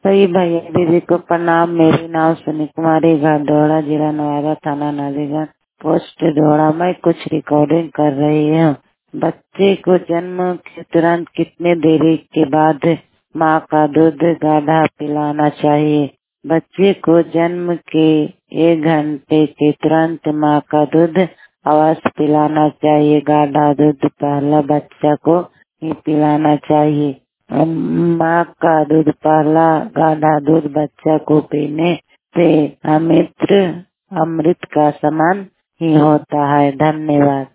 सभी भैया दीदी को प्रणाम। मेरी नाम सुनी कुमारी, घर डोड़ा, जिला नवादा, थाना नालीगंज, पोस्ट डोड़ा। मैं कुछ रिकॉर्डिंग कर रही हूँ। बच्चे को जन्म के तुरंत कितने देरी के बाद माँ का दूध गाढ़ा पिलाना चाहिए? बच्चे को जन्म के 1 घंटे के तुरंत माँ का दूध अवश्य पिलाना चाहिए। गाढ़ा दूध पहला बच्चा को ही पिलाना चाहिए। माँ का दूध, पहला गाढ़ा दूध बच्चा को पीने से अमृत का समान ही होता है। धन्यवाद।